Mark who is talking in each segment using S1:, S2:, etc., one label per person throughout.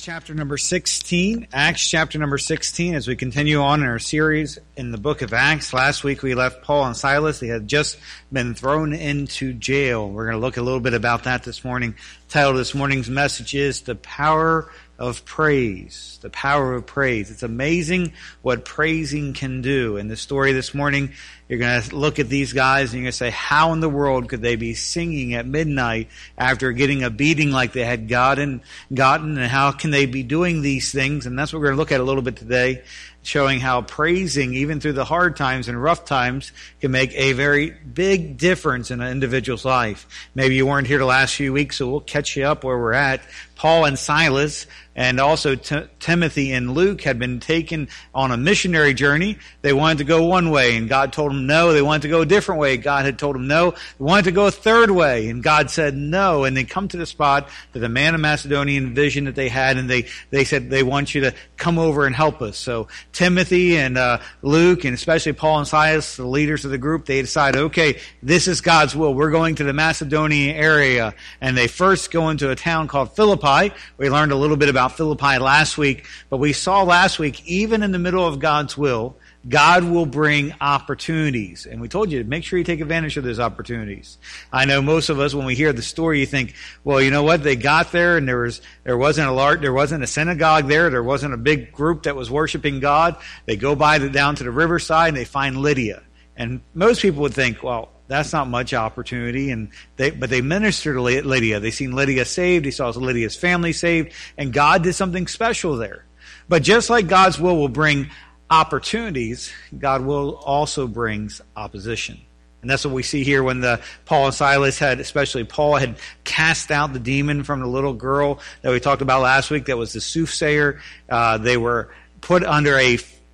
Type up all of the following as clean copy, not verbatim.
S1: chapter number 16. Acts chapter number 16 as we continue on in our series in the book of Acts. Last week we left Paul and Silas. They had just been thrown into jail. We're going to look a little bit about that this morning. The title of this morning's message is The Power of Praise. The Power of Praise. It's amazing what praising can do. In the story this morning, you're going to look at these guys and you're going to say, how in the world could they be singing at midnight after getting a beating like they had gotten, and how can they be doing these things? And that's what we're going to look at a little bit today, showing how praising, even through the hard times and rough times, can make a very big difference in an individual's life. Maybe you weren't here the last few weeks, so we'll catch you up where we're at. Paul and Silas and also Timothy and Luke had been taken on a missionary journey. They wanted to go one way, and God told them no. They wanted to go a different way. God had told them no. They wanted to go a third way, and God said no. And they come to the spot that the man of Macedonian vision that they had, and they said, they want you to come over and help us. So Timothy and Luke, and especially Paul and Silas, the leaders of the group, they decided, okay, this is God's will. We're going to the Macedonian area. And they first go into a town called Philippi. We learned a little bit about Philippi last week, but we saw last week, even in the middle of God's will, God will bring opportunities. And we told you, make sure you take advantage of those opportunities. I know most of us, when we hear the story, you think, well, you know what? They got there and there wasn't a synagogue there. There wasn't a big group that was worshiping God. They go down to the riverside and they find Lydia. And most people would think, well, that's not much opportunity. But they ministered to Lydia. They seen Lydia saved. They saw Lydia's family saved. And God did something special there. But just like God's will bring opportunities, God will also brings opposition. And that's what we see here when Paul and Silas especially Paul had cast out the demon from the little girl that we talked about last week that was the soothsayer. They were put under a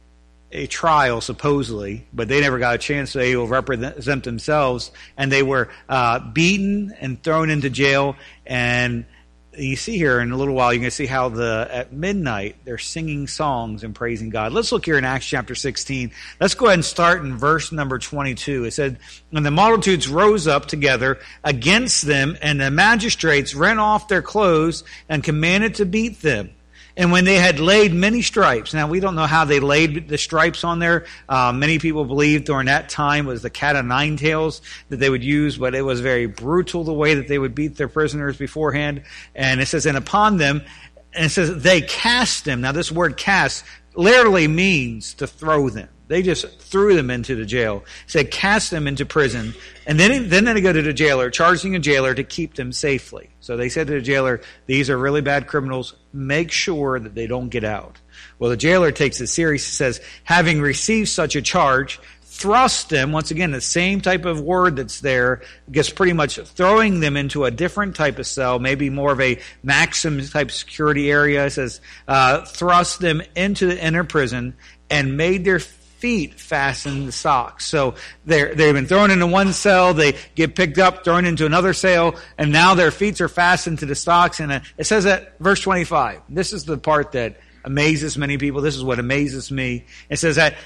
S1: trial, supposedly, but they never got a chance to able to represent themselves, and they were beaten and thrown into jail. And you see here in a little while, you're going to see how at midnight they're singing songs and praising God. Let's look here in Acts chapter 16. Let's go ahead and start in verse number 22. It said, "And the multitudes rose up together against them, and the magistrates rent off their clothes and commanded to beat them. And when they had laid many stripes," now we don't know how they laid the stripes on there. Many people believe during that time was the cat o' nine tails that they would use, but it was very brutal the way that they would beat their prisoners beforehand. And it says, and upon them, and it says they cast them. Now this word cast literally means to throw them. They just threw them into the jail. It said cast them into prison. And then they go to the jailer, charging a jailer to keep them safely. So they said to the jailer, these are really bad criminals. Make sure that they don't get out. Well, the jailer takes it serious. He says, having received such a charge, thrust them, once again, the same type of word that's there, gets pretty much throwing them into a different type of cell, maybe more of a maximum type security area. It says, thrust them into the inner prison and made their feet fasten the stocks. So they've been thrown into one cell, they get picked up, thrown into another cell, and now their feet are fastened to the stocks. And it says that, verse 25, this is the part that amazes many people. This is what amazes me. It says that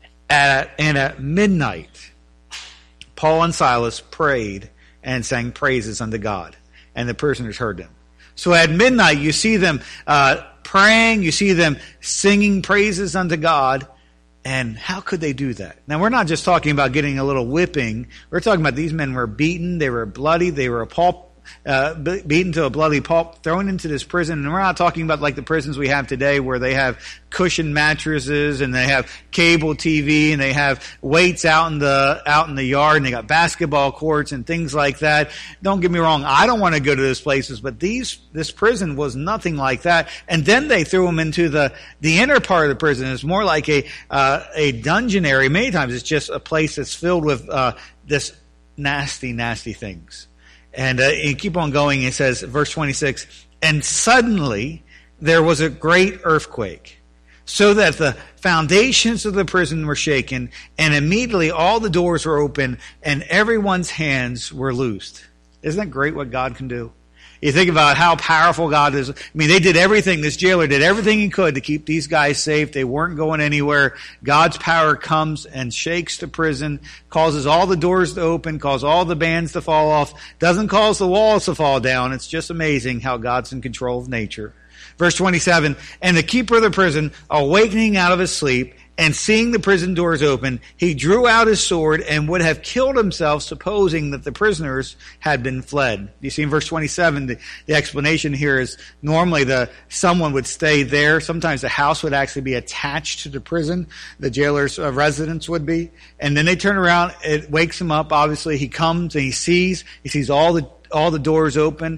S1: at midnight, Paul and Silas prayed and sang praises unto God, and the prisoners heard them. So at midnight, you see them praying, you see them singing praises unto God. And how could they do that? Now, we're not just talking about getting a little whipping. We're talking about these men were beaten, they were bloody, they were beaten to a bloody pulp, thrown into this prison. And we're not talking about like the prisons we have today where they have cushioned mattresses and they have cable TV and they have weights out in the yard and they got basketball courts and things like that. Don't get me wrong, I don't want to go to those places, but this prison was nothing like that. And then they threw them into the inner part of the prison. It's more like a dungeon area. Many times it's just a place that's filled with this nasty things. And you keep on going, it says, verse 26, and suddenly there was a great earthquake, so that the foundations of the prison were shaken, and immediately all the doors were open, and everyone's hands were loosed. Isn't that great what God can do? You think about how powerful God is. I mean, they did everything. This jailer did everything he could to keep these guys safe. They weren't going anywhere. God's power comes and shakes the prison, causes all the doors to open, causes all the bands to fall off, doesn't cause the walls to fall down. It's just amazing how God's in control of nature. Verse 27, and the keeper of the prison, awakening out of his sleep, and seeing the prison doors open, he drew out his sword and would have killed himself, supposing that the prisoners had been fled. You see in verse 27, the explanation here is normally someone would stay there. Sometimes the house would actually be attached to the prison. The jailer's residence would be. And then they turn around, it wakes him up. Obviously, he comes and he sees all the doors open.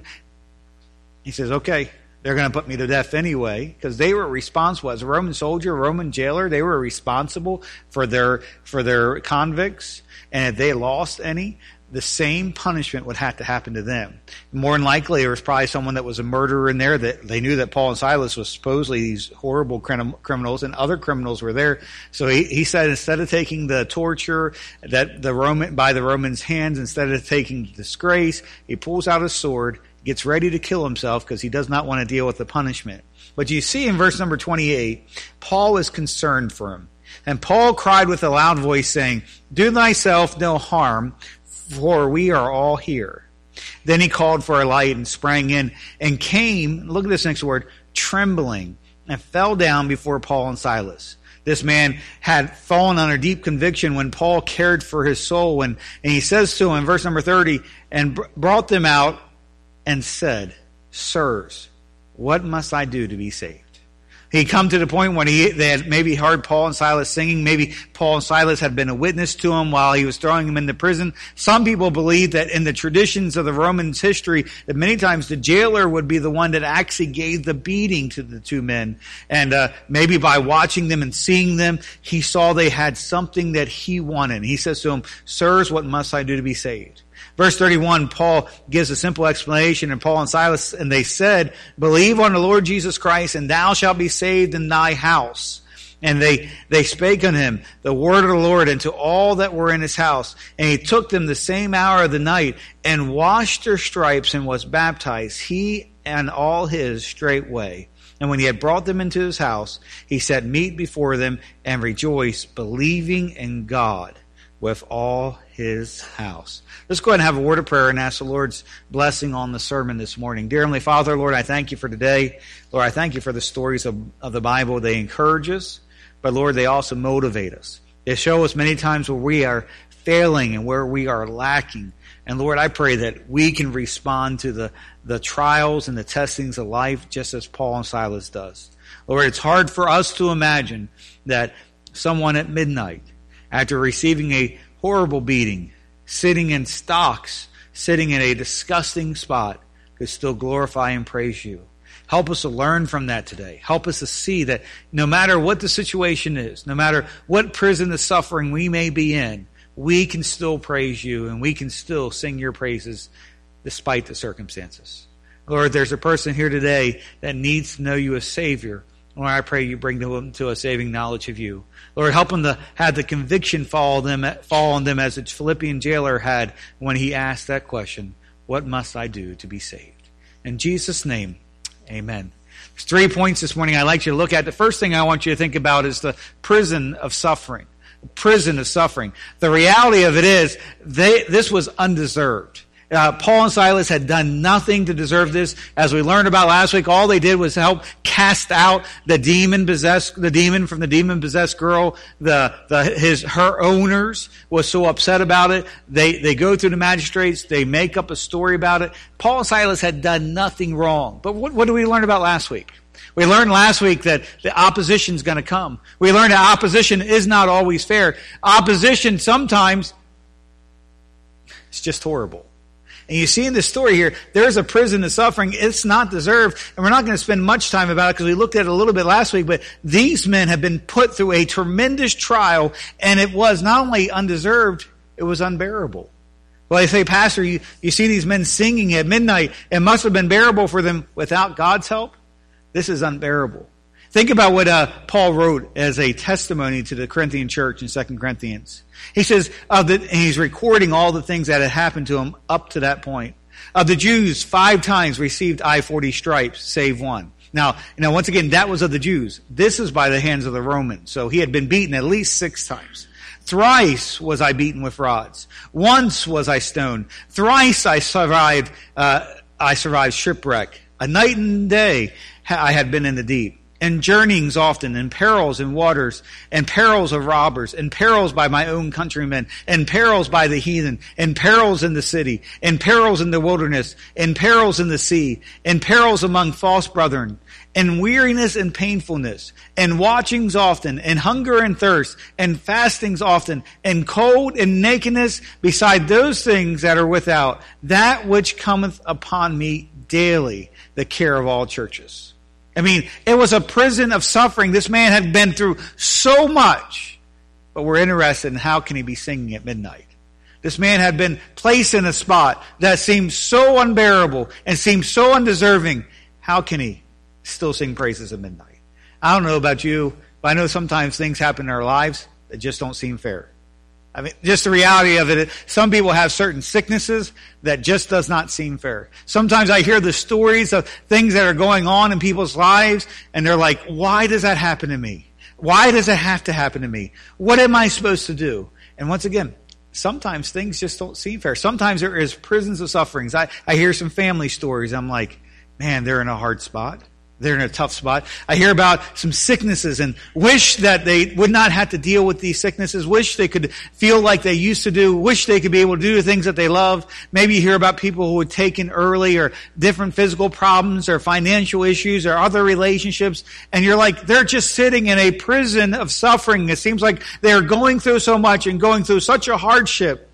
S1: He says, okay, they're going to put me to death anyway, because they were responsible as a Roman soldier, Roman jailer. They were responsible for their convicts, and if they lost any, the same punishment would have to happen to them. More than likely, there was probably someone that was a murderer in there that they knew that Paul and Silas was supposedly these horrible criminals, and other criminals were there. So he said, instead of taking the torture that by the Romans' hands, instead of taking the disgrace, he pulls out his sword, gets ready to kill himself because he does not want to deal with the punishment. But you see in verse number 28, Paul is concerned for him. And Paul cried with a loud voice, saying, do thyself no harm, for we are all here. Then he called for a light and sprang in and came, look at this next word, trembling, and fell down before Paul and Silas. This man had fallen under deep conviction when Paul cared for his soul. And he says to him, verse number 30, and brought them out and said, sirs, what must I do to be saved? He come to the point when they had maybe heard Paul and Silas singing. Maybe Paul and Silas had been a witness to him while he was throwing him into prison. Some people believe that in the traditions of the Romans' history, that many times the jailer would be the one that actually gave the beating to the two men. And maybe by watching them and seeing them, he saw they had something that he wanted. He says to them, sirs, what must I do to be saved? Verse 31, Paul gives a simple explanation, and Paul and Silas, and they said, believe on the Lord Jesus Christ, and thou shalt be saved in thy house. And they spake on him the word of the Lord unto all that were in his house. And he took them the same hour of the night, and washed their stripes, and was baptized, he and all his straightway. And when he had brought them into his house, he set meat before them, and rejoiced, believing in God with all his house. Let's go ahead and have a word of prayer and ask the Lord's blessing on the sermon this morning. Dear Heavenly Father, Lord, I thank you for today. Lord, I thank you for the stories of the Bible. They encourage us, but Lord, they also motivate us. They show us many times where we are failing and where we are lacking. And Lord, I pray that we can respond to the trials and the testings of life just as Paul and Silas does. Lord, it's hard for us to imagine that someone at midnight, after receiving a horrible beating, sitting in stocks, sitting in a disgusting spot, could still glorify and praise you. Help us to learn from that today. Help us to see that no matter what the situation is, no matter what prison of suffering we may be in, we can still praise you and we can still sing your praises despite the circumstances. Lord, there's a person here today that needs to know you as Savior. Lord, I pray you bring them to a saving knowledge of you. Lord, help them to have the conviction fall on them as the Philippian jailer had when he asked that question, what must I do to be saved? In Jesus' name, amen. There's 3 points this morning I'd like you to look at. The first thing I want you to think about is the prison of suffering. Prison of suffering. The reality of it is, this was undeserved. Paul and Silas had done nothing to deserve this. As we learned about last week, all they did was help cast out the demon from the demon-possessed girl. Her owners was so upset about it. They go through the magistrates. They make up a story about it. Paul and Silas had done nothing wrong. But what did we learn about last week? We learned last week that the opposition is going to come. We learned that opposition is not always fair. Opposition sometimes is just horrible. And you see in this story here, there's a prison of suffering. It's not deserved. And we're not going to spend much time about it because we looked at it a little bit last week. But these men have been put through a tremendous trial. And it was not only undeserved, it was unbearable. Well, they say, Pastor, you see these men singing at midnight. It must have been bearable for them without God's help. This is unbearable. Think about what Paul wrote as a testimony to the Corinthian church in 2 Corinthians. He says, and he's recording all the things that had happened to him up to that point. Of the Jews, 5 times received I 40 stripes, save one. Now, once again, that was of the Jews. This is by the hands of the Romans. So he had been beaten at least 6 times. Thrice was I beaten with rods. Once was I stoned. Thrice I survived shipwreck. A night and day I had been in the deep, and journeyings often, and perils in waters, and perils of robbers, and perils by my own countrymen, and perils by the heathen, and perils in the city, and perils in the wilderness, and perils in the sea, and perils among false brethren, and weariness and painfulness, and watchings often, and hunger and thirst, and fastings often, and cold and nakedness, beside those things that are without, that which cometh upon me daily, the care of all churches. I mean, it was a prison of suffering. This man had been through so much, but we're interested in how can he be singing at midnight. This man had been placed in a spot that seemed so unbearable and seemed so undeserving. How can he still sing praises at midnight? I don't know about you, but I know sometimes things happen in our lives that just don't seem fair. I mean, just the reality of it, some people have certain sicknesses that just does not seem fair. Sometimes I hear the stories of things that are going on in people's lives, and they're like, why does that happen to me? Why does it have to happen to me? What am I supposed to do? And once again, sometimes things just don't seem fair. Sometimes there is prisons of sufferings. I hear some family stories. I'm like, man, they're in a hard spot. They're in a tough spot. I hear about some sicknesses and wish that they would not have to deal with these sicknesses. Wish they could feel like they used to do. Wish they could be able to do the things that they love. Maybe you hear about people who were taken early or different physical problems or financial issues or other relationships. And you're like, they're just sitting in a prison of suffering. It seems like they're going through so much and going through such a hardship.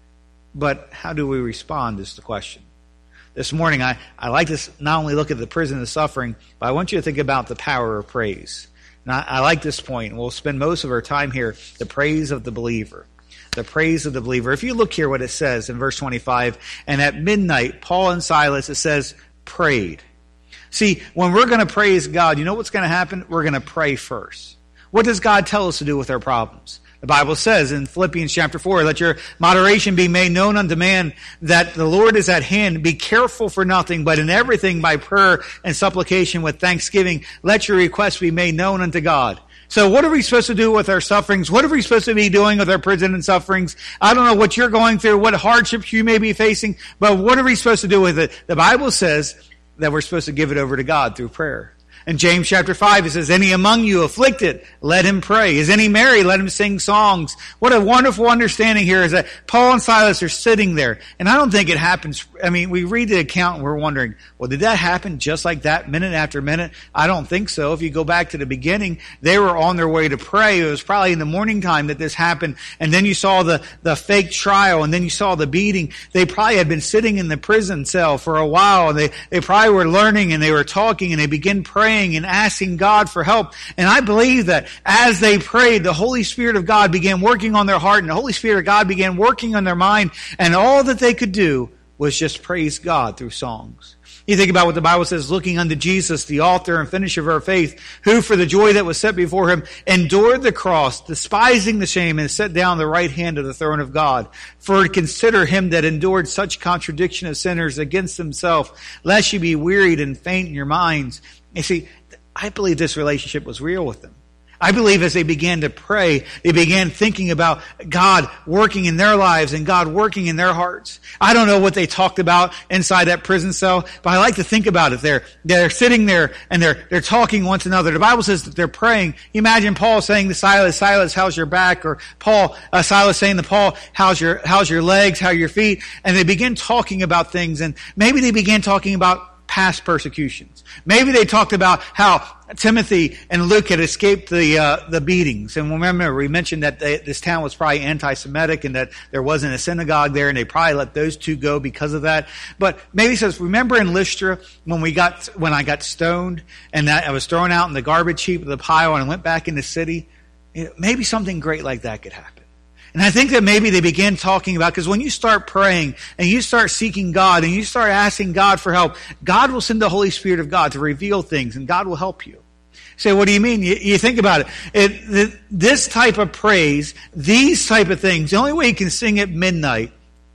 S1: But how do we respond is the question. This morning, I like to not only look at the prison of suffering, but I want you to think about the power of praise. And I like this point. We'll spend most of our time here, the praise of the believer. The praise of the believer. If you look here what it says in verse 25, and at midnight, Paul and Silas, it says, prayed. See, when we're going to praise God, you know what's going to happen? We're going to pray first. What does God tell us to do with our problems? The Bible says in Philippians chapter 4, let your moderation be made known unto man, that the Lord is at hand. Be careful for nothing, but in everything by prayer and supplication with thanksgiving, let your requests be made known unto God. So what are we supposed to do with our sufferings? What are we supposed to be doing with our prison and sufferings? I don't know what you're going through, what hardships you may be facing, but what are we supposed to do with it? The Bible says that we're supposed to give it over to God through prayer. In James chapter 5, it says, any among you afflicted, let him pray. Is any merry? Let him sing songs. What a wonderful understanding here is that Paul and Silas are sitting there. And I don't think it happens. I mean, we read the account and we're wondering, well, did that happen just like that, minute after minute? I don't think so. If you go back to the beginning, they were on their way to pray. It was probably in the morning time that this happened. And then you saw the fake trial, and then you saw the beating. They probably had been sitting in the prison cell for a while. And they probably were learning, and they were talking, and they began praying and asking God for help. And I believe that as they prayed, the Holy Spirit of God began working on their heart, and the Holy Spirit of God began working on their mind, and all that they could do was just praise God through songs. You think about what the Bible says, looking unto Jesus, the author and finisher of our faith, who for the joy that was set before him endured the cross, despising the shame, and sat down on the right hand of the throne of God. For consider him that endured such contradiction of sinners against himself, lest you be wearied and faint in your minds. You see, I believe this relationship was real with them. I believe as they began to pray, they began thinking about God working in their lives and God working in their hearts. I don't know what they talked about inside that prison cell, but I like to think about it. They're sitting there and they're talking one to another. The Bible says that they're praying. Imagine Paul saying to Silas, Silas, how's your back? Or Silas saying to Paul, how's your legs? How are your feet? And they begin talking about things, and maybe they began talking about past persecutions. Maybe they talked about how Timothy and Luke had escaped the beatings. And remember, we mentioned that this town was probably anti-Semitic and that there wasn't a synagogue there, and they probably let those two go because of that. But maybe he says, remember in Lystra when I got stoned and that I was thrown out in the garbage heap of the pile and I went back in the city? Maybe something great like that could happen. And I think that maybe they began talking about, because when you start praying and you start seeking God and you start asking God for help, God will send the Holy Spirit of God to reveal things, and God will help you. Say, what do you mean? You think about it. This type of praise, these type of things, the only way you can sing at midnight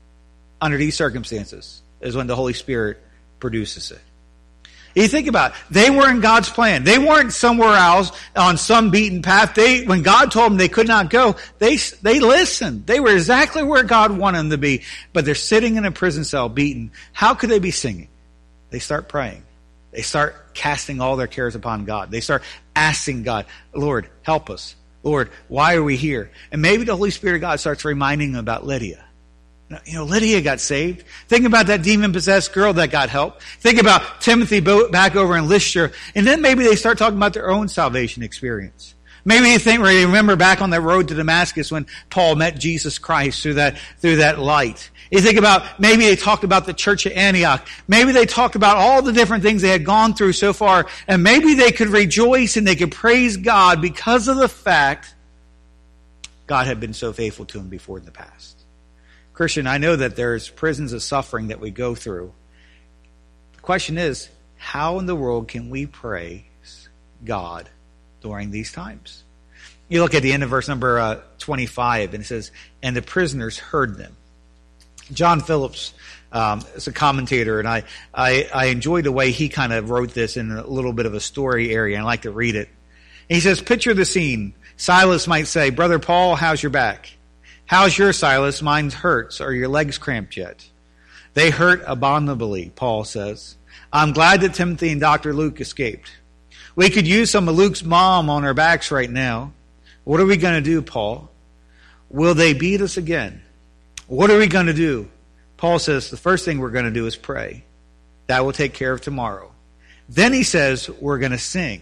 S1: under these circumstances is when the Holy Spirit produces it. You think about it. They were in God's plan. They weren't somewhere else on some beaten path. When God told them they could not go, they listened. They were exactly where God wanted them to be. But they're sitting in a prison cell beaten. How could they be singing? They start praying. They start casting all their cares upon God. They start asking God, Lord, help us. Lord, why are we here? And maybe the Holy Spirit of God starts reminding them about Lydia. Lydia got saved. Think about that demon-possessed girl that got help. Think about Timothy back over in Lystra. And then maybe they start talking about their own salvation experience. Maybe they remember back on that road to Damascus when Paul met Jesus Christ through that light. You think about, maybe they talked about the church at Antioch. Maybe they talked about all the different things they had gone through so far. And maybe they could rejoice and they could praise God because of the fact God had been so faithful to them before in the past. Christian, I know that there's prisons of suffering that we go through. The question is, how in the world can we praise God during these times? You look at the end of verse number 25, and it says, and the prisoners heard them. John Phillips is a commentator, and I enjoy the way he kind of wrote this in a little bit of a story area, and I like to read it. And he says, picture the scene. Silas might say, Brother Paul, how's your back? How's your, Silas? Mine hurts. Are your legs cramped yet? They hurt abominably, Paul says. I'm glad that Timothy and Dr. Luke escaped. We could use some of Luke's mom on our backs right now. What are we going to do, Paul? Will they beat us again? What are we going to do? Paul says the first thing we're going to do is pray. That will take care of tomorrow. Then he says we're going to sing.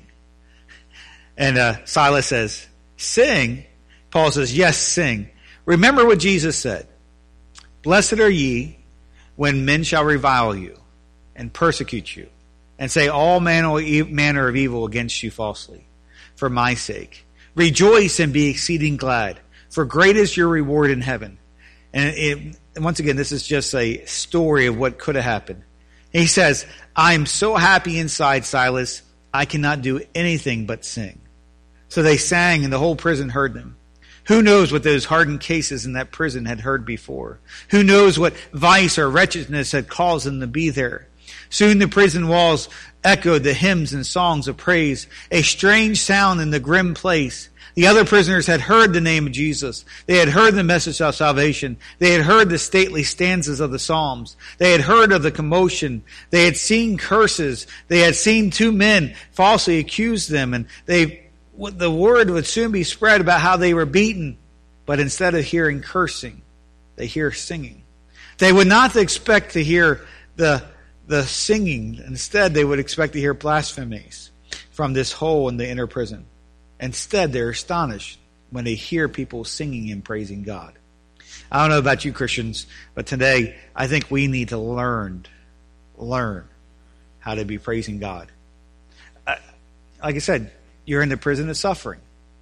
S1: And Silas says, sing? Paul says, yes, sing. Remember what Jesus said. Blessed are ye when men shall revile you and persecute you and say all manner of evil against you falsely for my sake. Rejoice and be exceeding glad, for great is your reward in heaven. And once again, this is just a story of what could have happened. He says, I'm so happy inside, Silas, I cannot do anything but sing. So they sang and the whole prison heard them. Who knows what those hardened cases in that prison had heard before? Who knows what vice or wretchedness had caused them to be there? Soon the prison walls echoed the hymns and songs of praise, a strange sound in the grim place. The other prisoners had heard the name of Jesus. They had heard the message of salvation. They had heard the stately stanzas of the Psalms. They had heard of the commotion. They had seen curses. They had seen two men falsely accuse them, and the word would soon be spread about how they were beaten. But instead of hearing cursing, they hear singing. They would not expect to hear the singing. Instead, they would expect to hear blasphemies from this hole in the inner prison. Instead, they're astonished when they hear people singing and praising God. I don't know about you Christians, but today I think we need to learn how to be praising God. Like I said, you're in the prison of suffering.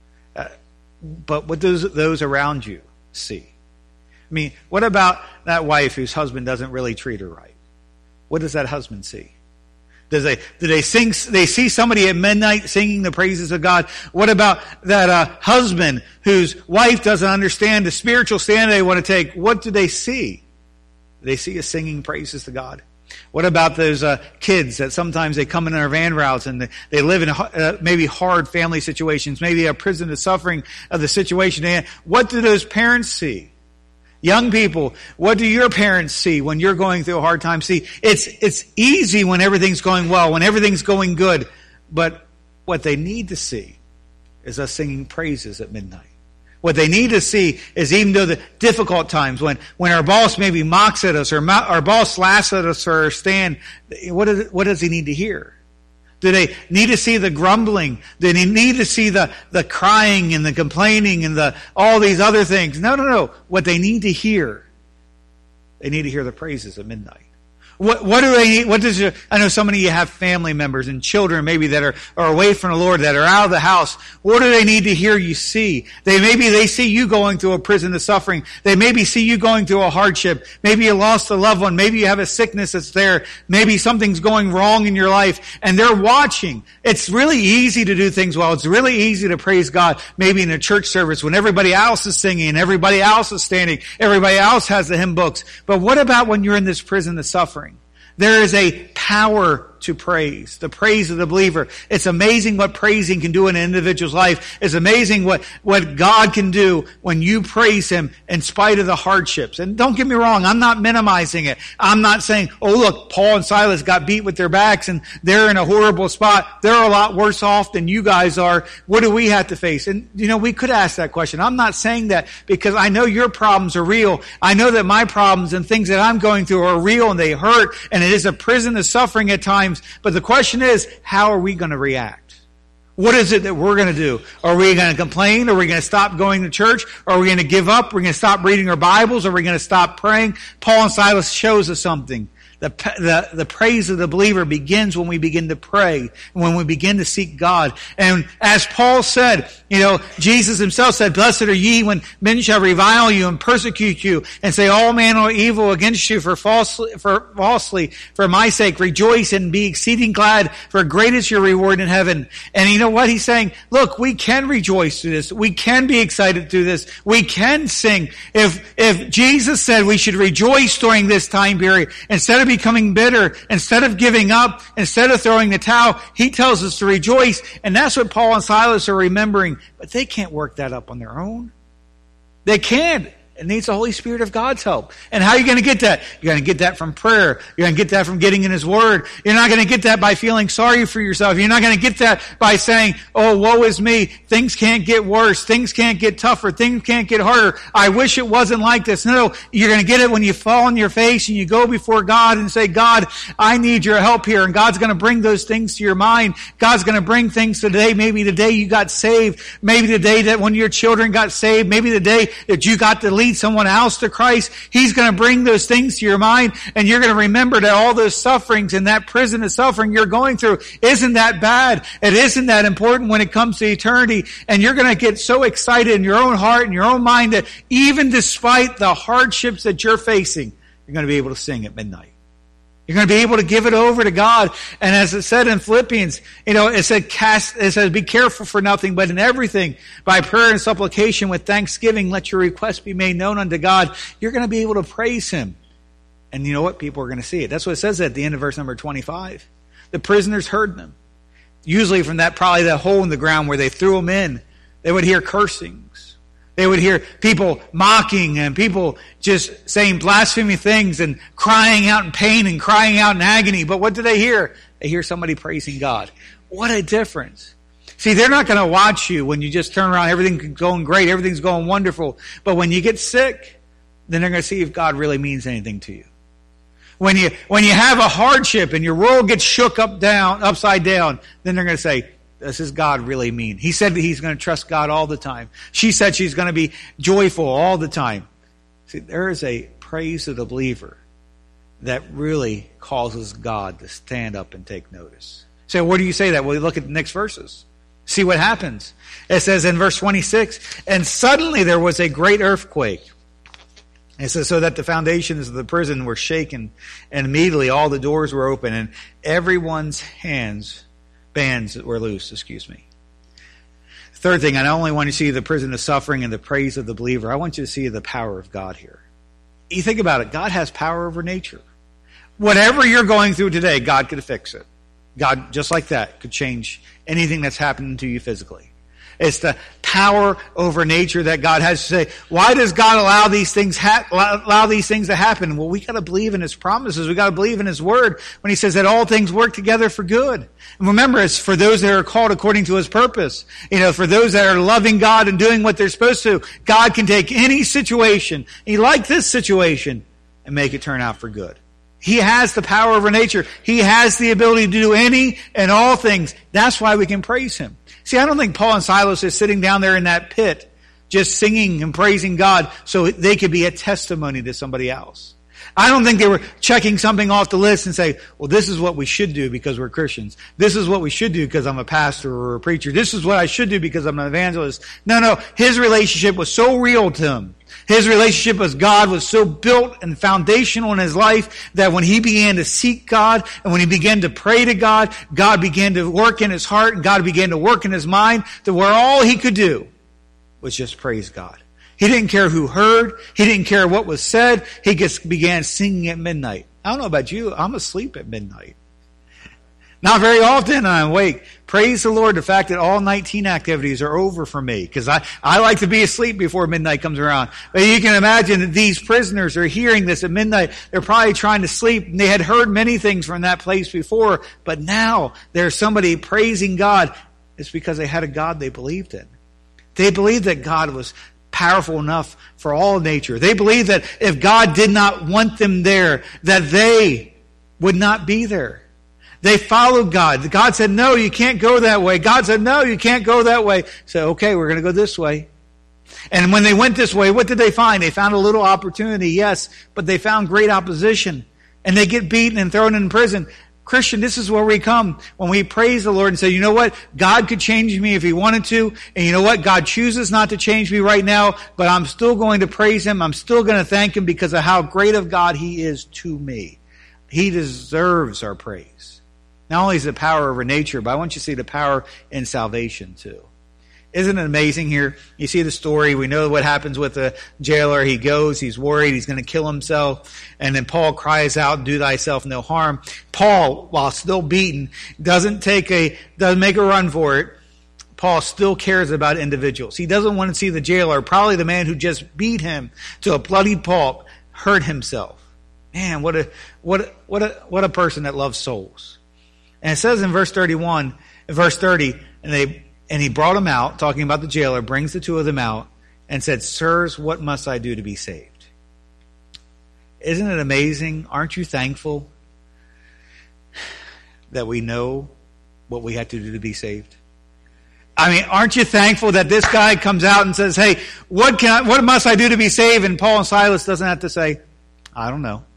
S1: But what do those around you see? I mean, what about that wife whose husband doesn't really treat her right? What does that husband see? Do they see somebody at midnight singing the praises of God? What about that husband whose wife doesn't understand the spiritual stand they want to take? What do they see? They see us singing praises to God. What about those kids that sometimes they come in our van routes and they live in maybe hard family situations, maybe a prison of suffering of the situation? What do those parents see? Young people, what do your parents see when you're going through a hard time? See, it's easy when everything's going well, when everything's going good. But what they need to see is us singing praises at midnight. What they need to see is even though the difficult times, when our boss maybe mocks at us or our boss laughs at us for our stand, what does he need to hear? Do they need to see the grumbling? Do they need to see the crying and the complaining and all these other things? No. What they need to hear, they need to hear the praises at midnight. What do they need? I know so many of you have family members and children maybe that are away from the Lord, that are out of the house. What do they need to hear you see? Maybe they see you going through a prison of suffering. They maybe see you going through a hardship. Maybe you lost a loved one. Maybe you have a sickness that's there. Maybe something's going wrong in your life and they're watching. It's really easy to do things well. It's really easy to praise God maybe in a church service when everybody else is singing and everybody else is standing. Everybody else has the hymn books. But what about when you're in this prison of suffering? There is a power to praise. The praise of the believer. It's amazing what praising can do in an individual's life. It's amazing what God can do when you praise Him in spite of the hardships. And don't get me wrong, I'm not minimizing it. I'm not saying, oh look, Paul and Silas got beat with their backs and they're in a horrible spot. They're a lot worse off than you guys are. What do we have to face? And we could ask that question. I'm not saying that because I know your problems are real. I know that my problems and things that I'm going through are real and they hurt, and it is a prison of suffering at times. But the question is, how are we going to react? What is it that we're going to do? Are we going to complain? Are we going to stop going to church? Are we going to give up? Are we going to stop reading our Bibles? Are we going to stop praying? Paul and Silas shows us something. The praise of the believer begins when we begin to pray, when we begin to seek God. And as Paul said, Jesus himself said, blessed are ye when men shall revile you and persecute you and say all manner of evil against you falsely for my sake. Rejoice and be exceeding glad, for great is your reward in heaven. And you know what? He's saying, look, we can rejoice through this. We can be excited through this. We can sing. If Jesus said we should rejoice during this time period, instead of becoming bitter, instead of giving up, instead of throwing the towel, he tells us to rejoice. And that's what Paul and Silas are remembering. But they can't work that up on their own. They can't. It needs the Holy Spirit of God's help. And how are you going to get that? You're going to get that from prayer. You're going to get that from getting in His Word. You're not going to get that by feeling sorry for yourself. You're not going to get that by saying, oh, woe is me. Things can't get worse. Things can't get tougher. Things can't get harder. I wish it wasn't like this. No, you're going to get it when you fall on your face and you go before God and say, God, I need your help here. And God's going to bring those things to your mind. God's going to bring things today. Maybe the day you got saved. Maybe the day that when your children got saved. Maybe the day that you got to lead someone else to Christ. He's going to bring those things to your mind, and you're going to remember that all those sufferings and that prison of suffering you're going through isn't that bad. It isn't that important when it comes to eternity. And you're going to get so excited in your own heart and your own mind that even despite the hardships that you're facing, you're going to be able to sing at midnight. You're going to be able to give it over to God. And as it said in Philippians, it says, be careful for nothing, but in everything, by prayer and supplication with thanksgiving, let your requests be made known unto God. You're going to be able to praise Him. And you know what? People are going to see it. That's what it says at the end of verse number 25. The prisoners heard them. Usually from probably that hole in the ground where they threw them in, they would hear cursings. They would hear people mocking and people just saying blasphemy things and crying out in pain and crying out in agony. But what do they hear? They hear somebody praising God. What a difference. See, they're not going to watch you when you just turn around, everything's going great, everything's going wonderful. But when you get sick, then they're going to see if God really means anything to you. When you have a hardship and your world gets shook upside down, then they're going to say, does this God really mean? He said that he's going to trust God all the time. She said she's going to be joyful all the time. See, there is a praise of the believer that really causes God to stand up and take notice. So where do you say that? Well, you look at the next verses. See what happens. It says in verse 26, and suddenly there was a great earthquake. It says, so that the foundations of the prison were shaken, and immediately all the doors were open, and everyone's bands were loose, Third thing, I not only want you to see the prison of suffering and the praise of the believer, I want you to see the power of God here. You think about it, God has power over nature. Whatever you're going through today, God could fix it. God, just like that, could change anything that's happening to you physically. It's the power over nature that God has to say. Why does God allow these things to happen? Well, we got to believe in His promises. We got to believe in His Word when He says that all things work together for good. And remember, it's for those that are called according to His purpose. For those that are loving God and doing what they're supposed to. God can take any situation, like this situation, and make it turn out for good. He has the power over nature. He has the ability to do any and all things. That's why we can praise Him. See, I don't think Paul and Silas are sitting down there in that pit just singing and praising God so they could be a testimony to somebody else. I don't think they were checking something off the list and say, well, this is what we should do because we're Christians. This is what we should do because I'm a pastor or a preacher. This is what I should do because I'm an evangelist. No. His relationship was so real to him. His relationship with God was so built and foundational in his life that when he began to seek God and when he began to pray to God, God began to work in his heart and God began to work in his mind to where all he could do was just praise God. He didn't care who heard. He didn't care what was said. He just began singing at midnight. I don't know about you. I'm asleep at midnight. Not very often I'm awake. Praise the Lord, the fact that all 19 activities are over for me, because I like to be asleep before midnight comes around. But you can imagine that these prisoners are hearing this at midnight. They're probably trying to sleep, and they had heard many things from that place before, but now there's somebody praising God. It's because they had a God they believed in. They believed that God was powerful enough for all nature. They believed that if God did not want them there, that they would not be there. They followed God. God said, no, you can't go that way. God said, no, you can't go that way. So, okay, we're going to go this way. And when they went this way, what did they find? They found a little opportunity, yes, but they found great opposition. And they get beaten and thrown in prison. Christian, this is where we come when we praise the Lord and say, you know what? God could change me if He wanted to. And you know what? God chooses not to change me right now, but I'm still going to praise Him. I'm still going to thank Him because of how great of God He is to me. He deserves our praise. Not only is the power over nature, but I want you to see the power in salvation too. Isn't it amazing here? You see the story. We know what happens with the jailer. He goes, he's worried, he's going to kill himself. And then Paul cries out, do thyself no harm. Paul, while still beaten, doesn't make a run for it. Paul still cares about individuals. He doesn't want to see the jailer, probably the man who just beat him to a bloody pulp, hurt himself. Man, what a person that loves souls. And it says in verse 30, and he brought him out, talking about the jailer, brings the two of them out, and said, sirs, what must I do to be saved? Isn't it amazing? Aren't you thankful that we know what we have to do to be saved? I mean, aren't you thankful that this guy comes out and says, hey, what must I do to be saved? And Paul and Silas doesn't have to say, I don't know.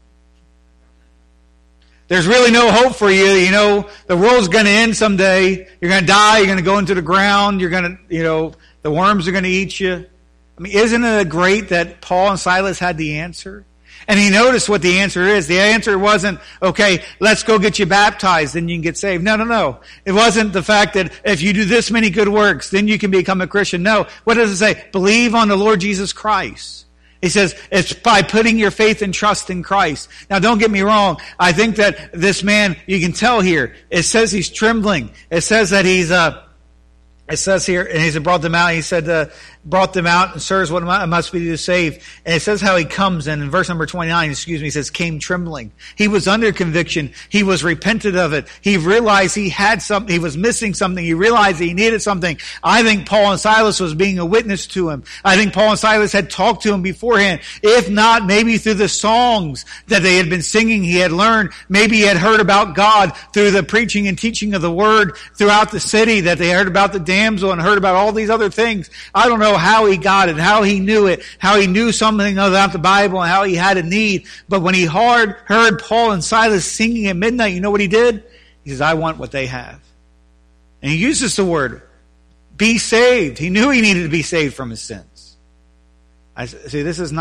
S1: There's really no hope for you. You know, the world's going to end someday. You're going to die. You're going to go into the ground. You're going to, the worms are going to eat you. I mean, isn't it great that Paul and Silas had the answer? And he noticed what the answer is. The answer wasn't, okay, let's go get you baptized, then you can get saved. No. It wasn't the fact that if you do this many good works, then you can become a Christian. No. What does it say? Believe on the Lord Jesus Christ. He says, it's by putting your faith and trust in Christ. Now, don't get me wrong. I think that this man, you can tell here, it says he's trembling. It says that it says here, and he's brought them out. He said, brought them out, and sirs, what must we do to save? And it says how he comes in verse number 29, he says, came trembling. He was under conviction. He was repentant of it. He realized he had something, he was missing something. He realized he needed something. I think Paul and Silas was being a witness to him. I think Paul and Silas had talked to him beforehand. If not, maybe through the songs that they had been singing, he had learned. Maybe he had heard about God through the preaching and teaching of the word throughout the city, that they heard about the damsel and heard about all these other things. I don't know how he got it, how he knew it, how he knew something about the Bible and how he had a need. But when he heard Paul and Silas singing at midnight, you know what he did? He says, I want what they have. And he uses the word, be saved. He knew he needed to be saved from his sins. I see,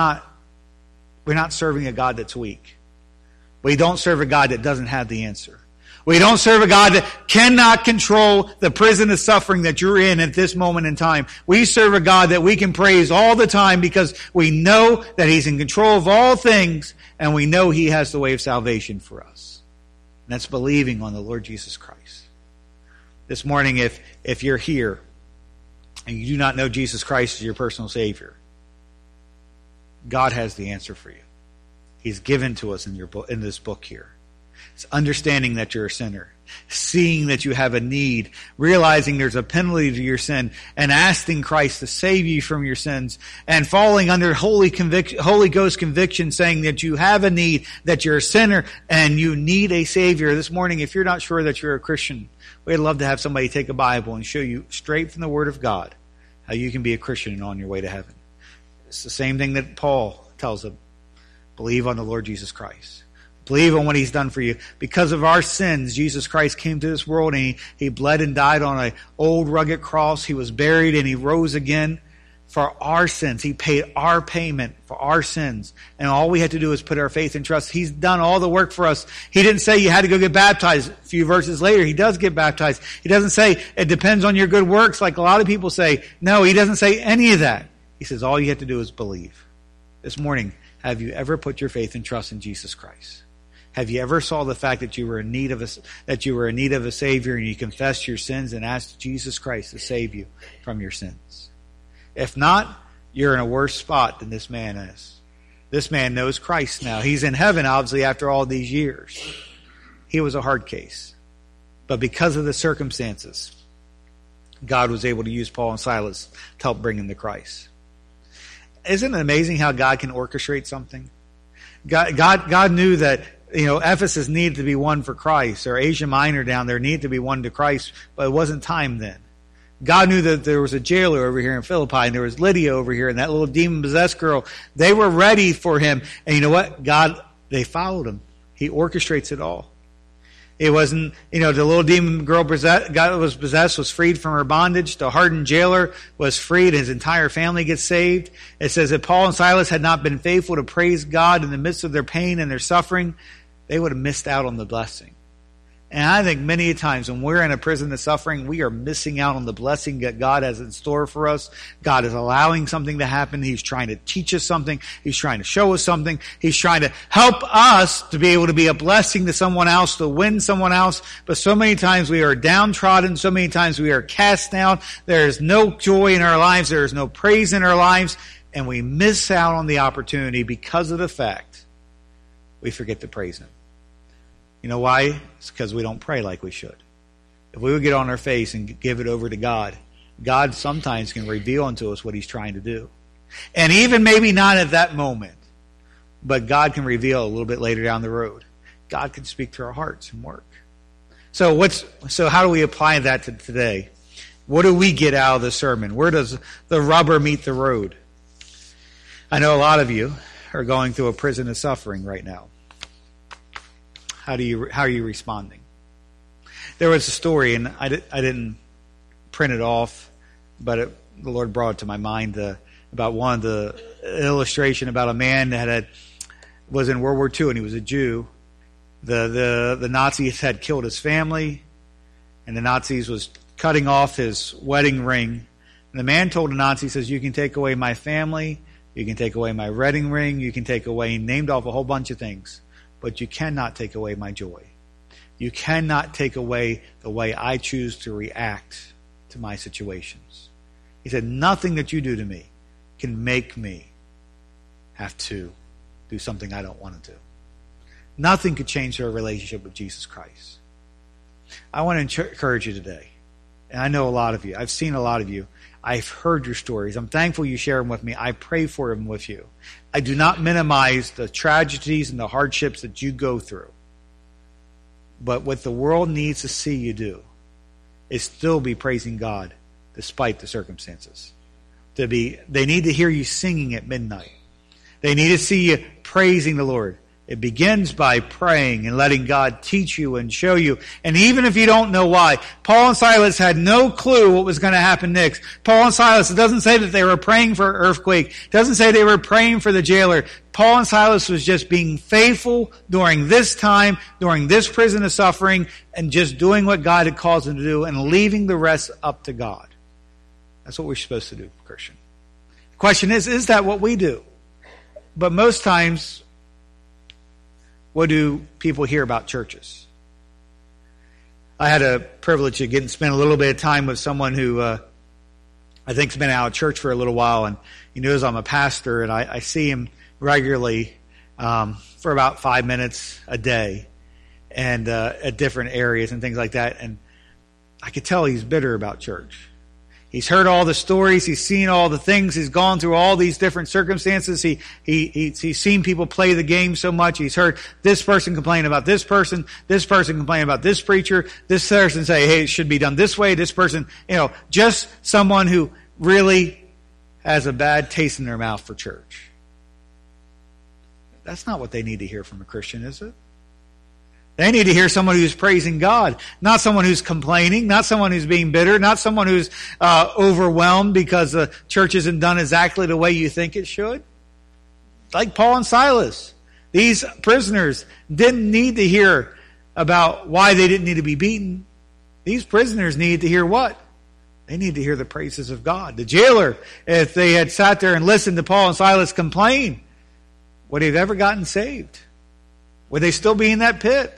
S1: we're not serving a God that's weak. We don't serve a God that doesn't have the answer. We don't serve a God that cannot control the prison of suffering that you're in at this moment in time. We serve a God that we can praise all the time because we know that He's in control of all things and we know He has the way of salvation for us. And that's believing on the Lord Jesus Christ. This morning, if you're here and you do not know Jesus Christ as your personal Savior, God has the answer for you. He's given to us in this book here. It's understanding that you're a sinner, seeing that you have a need, realizing there's a penalty to your sin, and asking Christ to save you from your sins, and falling under Holy Ghost conviction, saying that you have a need, that you're a sinner, and you need a Savior. This morning, if you're not sure that you're a Christian, we'd love to have somebody take a Bible and show you straight from the Word of God how you can be a Christian and on your way to heaven. It's the same thing that Paul tells them. Believe on the Lord Jesus Christ. Believe on what He's done for you. Because of our sins, Jesus Christ came to this world and He bled and died on an old rugged cross. He was buried and He rose again for our sins. He paid our payment for our sins. And all we had to do is put our faith and trust. He's done all the work for us. He didn't say you had to go get baptized. A few verses later, He does get baptized. He doesn't say it depends on your good works like a lot of people say. No, He doesn't say any of that. He says all you have to do is believe. This morning, have you ever put your faith and trust in Jesus Christ? Have you ever saw the fact that you were in need of a Savior, and you confessed your sins and asked Jesus Christ to save you from your sins? If not, you're in a worse spot than this man is. This man knows Christ now. He's in heaven, obviously, after all these years. He was a hard case. But because of the circumstances, God was able to use Paul and Silas to help bring him to Christ. Isn't it amazing how God can orchestrate something? God knew that Ephesus needed to be won for Christ, or Asia Minor down there needed to be won to Christ, but it wasn't time then. God knew that there was a jailer over here in Philippi, and there was Lydia over here, and that little demon-possessed girl. They were ready for him. And you know what? They followed him. He orchestrates it all. It wasn't, the little demon girl was possessed, was freed from her bondage. The hardened jailer was freed. His entire family gets saved. It says that Paul and Silas had not been faithful to praise God in the midst of their pain and their suffering, they would have missed out on the blessing. And I think many times when we're in a prison of suffering, we are missing out on the blessing that God has in store for us. God is allowing something to happen. He's trying to teach us something. He's trying to show us something. He's trying to help us to be able to be a blessing to someone else, to win someone else. But so many times we are downtrodden. So many times we are cast down. There is no joy in our lives. There is no praise in our lives. And we miss out on the opportunity because of the fact we forget to praise Him. You know why? It's because we don't pray like we should. If we would get on our face and give it over to God, God sometimes can reveal unto us what He's trying to do. And even maybe not at that moment, but God can reveal a little bit later down the road. God can speak to our hearts and work. So how do we apply that to today? What do we get out of the sermon? Where does the rubber meet the road? I know a lot of you are going through a prison of suffering right now. How are you responding? There was a story, and I didn't print it off, but the Lord brought it to my mind about one of the illustration about a man that was in World War II, and he was a Jew. The Nazis had killed his family, and the Nazis was cutting off his wedding ring. And the man told the Nazis, says, "You can take away my family, you can take away my wedding ring, you can take away," he named off a whole bunch of things. But you cannot take away my joy. You cannot take away the way I choose to react to my situations. He said, nothing that you do to me can make me have to do something I don't want to do. Nothing could change our relationship with Jesus Christ. I want to encourage you today. And I know a lot of you. I've seen a lot of you. I've heard your stories. I'm thankful you share them with me. I pray for them with you. I do not minimize the tragedies and the hardships that you go through. But what the world needs to see you do is still be praising God despite the circumstances. They need to hear you singing at midnight. They need to see you praising the Lord. It begins by praying and letting God teach you and show you. And even if you don't know why, Paul and Silas had no clue what was going to happen next. Paul and Silas, it doesn't say that they were praying for an earthquake. It doesn't say they were praying for the jailer. Paul and Silas was just being faithful during this time, during this prison of suffering, and just doing what God had called them to do and leaving the rest up to God. That's what we're supposed to do, Christian. The question is that what we do? But most times, what do people hear about churches? I had a privilege of spend a little bit of time with someone who I think's been out of church for a little while, and he knows I'm a pastor, and I see him regularly for about 5 minutes a day, and at different areas and things like that. And I could tell he's bitter about church. He's heard all the stories. He's seen all the things. He's gone through all these different circumstances. He's seen people play the game so much. He's heard this person complain about this person complain about this preacher, this person say, hey, it should be done this way. This person, just someone who really has a bad taste in their mouth for church. That's not what they need to hear from a Christian, is it? They need to hear someone who's praising God, not someone who's complaining, not someone who's being bitter, not someone who's overwhelmed because the church isn't done exactly the way you think it should. Like Paul and Silas. These prisoners didn't need to hear about why they didn't need to be beaten. These prisoners needed to hear what? They need to hear the praises of God. The jailer, if they had sat there and listened to Paul and Silas complain, would he have ever gotten saved? Would they still be in that pit?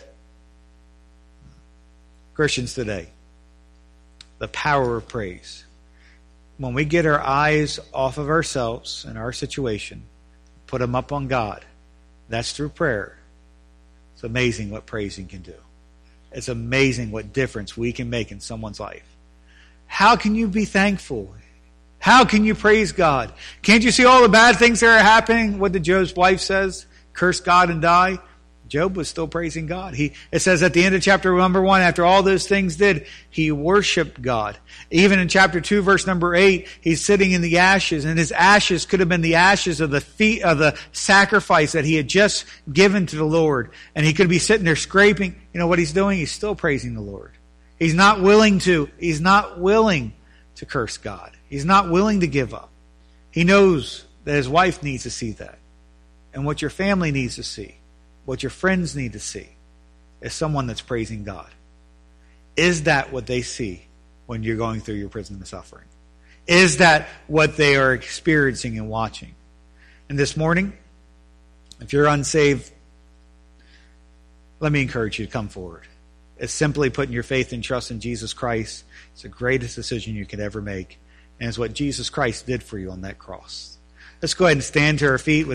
S1: Christians today, the power of praise. When we get our eyes off of ourselves and our situation, put them up on God, that's through prayer. It's amazing what praising can do. It's amazing what difference we can make in someone's life. How can you be thankful? How can you praise God? Can't you see all the bad things that are happening? What did Job's wife says? Curse God and die. Job was still praising God. It says at the end of chapter number 1, after all those things did, he worshiped God. Even in chapter 2, verse number 8, he's sitting in the ashes, and his ashes could have been the ashes of the sacrifice that he had just given to the Lord. And he could be sitting there scraping. You know what he's doing? He's still praising the Lord. He's not willing to curse God. He's not willing to give up. He knows that his wife needs to see that. And what your family needs to see, what your friends need to see, is someone that's praising God. Is that what they see when you're going through your prison of suffering? Is that what they are experiencing and watching? And this morning, if you're unsaved, let me encourage you to come forward. It's simply putting your faith and trust in Jesus Christ. It's the greatest decision you could ever make. And it's what Jesus Christ did for you on that cross. Let's go ahead and stand to our feet with